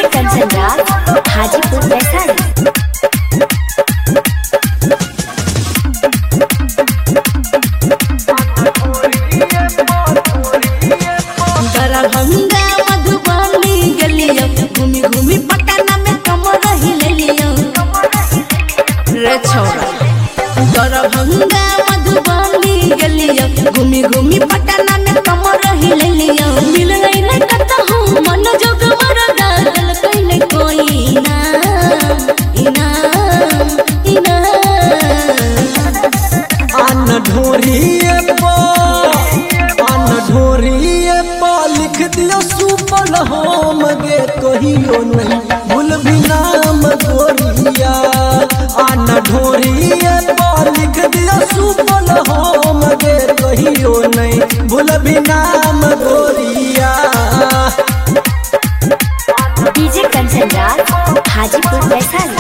DJ Kanchan Raj Hajipur Vaishali. Darbhanga Madhubani गलियो घूमी घूमी पटना में कमर हिलियो रे छोरा। दरभंगा मधुबनी गलियो घूमी घूमी पटना में कमर हिलियो। मिल गई न कतहु मन जोग मरदा गल कइले कोई इनाम इनाम इनाम। आन ढोरिए लिख दियो सुपल होम गे कहियो नहीं भूल भी नाम गोरिया। आन ढोरिए लिख दियो सुपल होम गे कहियो नहीं भूल भी नाम गोरिया। डीजे कंचन राज हाजीपुर वैशाली।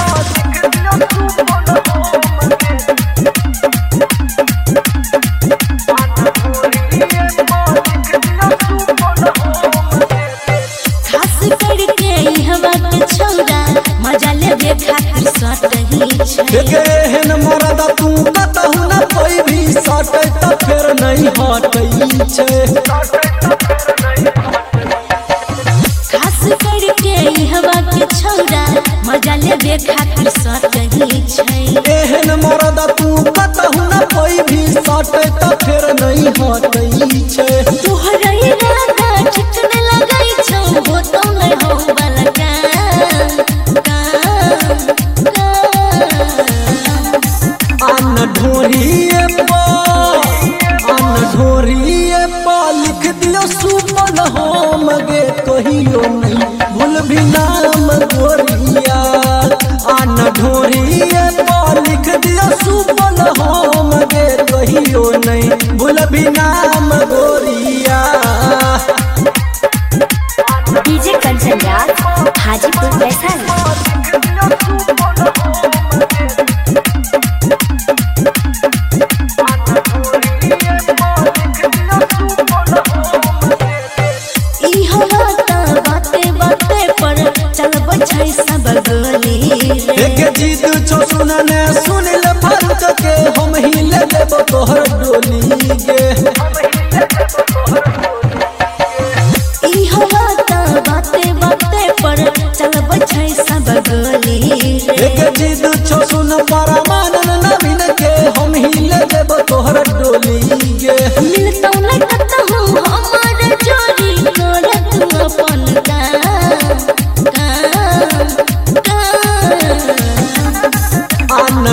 मजा लेबे खातिर सटही छै एहन मरदा तू कतहु न कोई भी सटै त फेर नहीं हटै छै। खास करके हवा के छौरा मजा लेबे खातिर सटही छै। एहन मरदा तू कतहु न कोई भी सटै त फेर नहीं हटै छै। तोहरा इरादा ठीक न लगै छौ हो तो नहीं हो बलका। आन ढोरिए लिख दियो सुपल होम गे कहियो नहीं भूल भी नाम गोरिया। आन ढोरिए लिख दियो सुपल होम गे कहियो नहीं भूल भी नाम गोरिया। डीजे कंचन राज हाजीपुर वैशाली। जीत छो सुनने सुन ले फर्क के हम ही ले लेबो तोहर डोली गे। ई हवा त बाते बाते पर चलब छै सब गली। एक जीत छो सुन परमानन नवीन के हम ही ले लेबो तोहर डोली गे। मिलतौ न कतहु हमर जोड़ी करत अपन काम। आन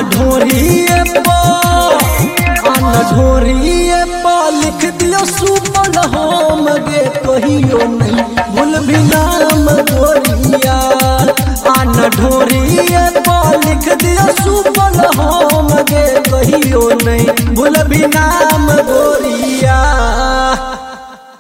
ढोरिए लिख दियो सुपल होम गे कहियो नहीं भूल भी नाम गोरिया। आन ढोरिए लिख दियो सुपल होम गे कहियो नहीं भूल भी नाम गोरिया।